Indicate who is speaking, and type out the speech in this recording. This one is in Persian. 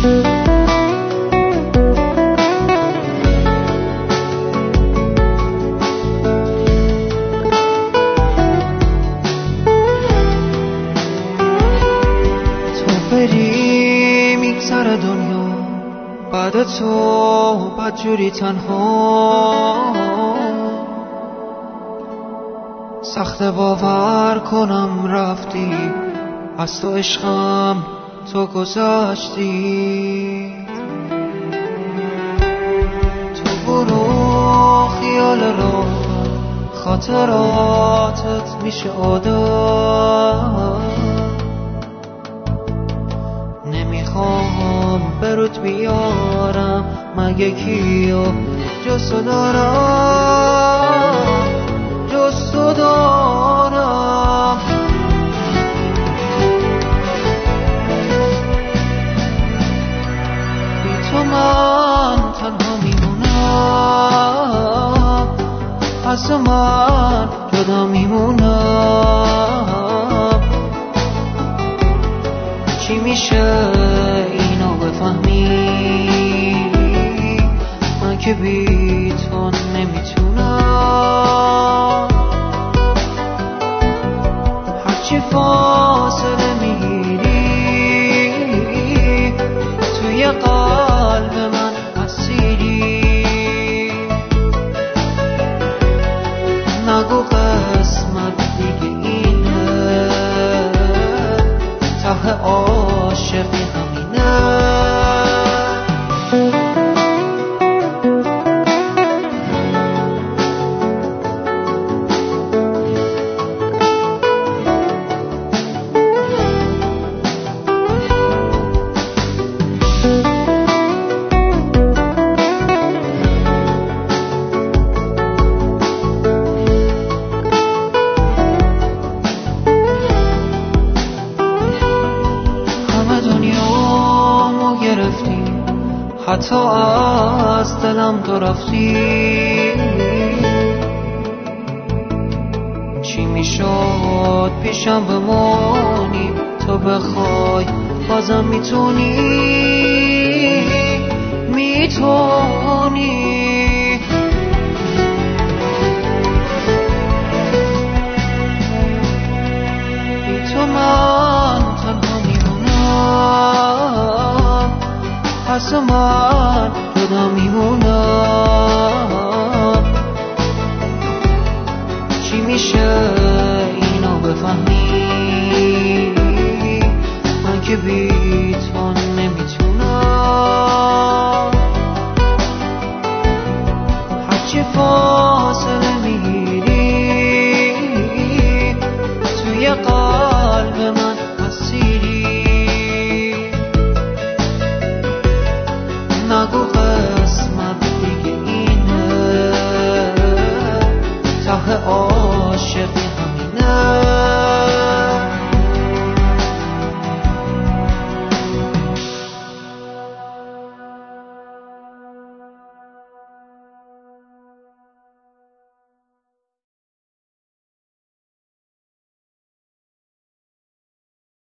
Speaker 1: بری میگذره دنیا بعد تو بدجوری تنها، سخت باور کنم رفتی از تو عشقم تو گذشتی. تو برو خیال را خاطراتت میشه عادت، نمیخوام برات بیارم مگه کیو جز تو دارم، جز تو دارم. بی تو من تنها میمونم، از من جدا میمونم. چی میشه اینو بفهمی من که بی تو نمیتونم. هرچی فاصله میگیری توی قلب من اسیری، نگو قسمت دیگه اینه، ته عاشقی همینه. حتی از دلم تو رفتی، چی میشد پیشم بمانی تو بخوای بازم میتونی، میتونی. بی تو من تنها میمونم، از من جدا میمونم. چی میشه اینو بفهمی من که بی تو نمیتونم.